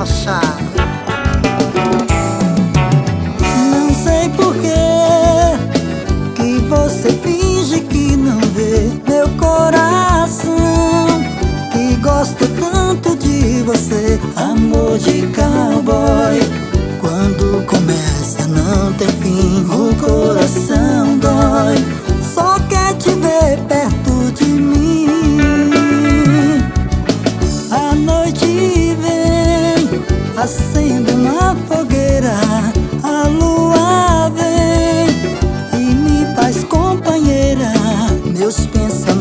brochar. Não sei porquê que você finge que não vê meu coração, que gosta tanto de você. Amor de cowboy, quando começa não tem fim, o coração dói, só quer te ver perto de mim. A noite vem, acende uma fogueira, a lua vem e me faz companheira. Meus pensamentos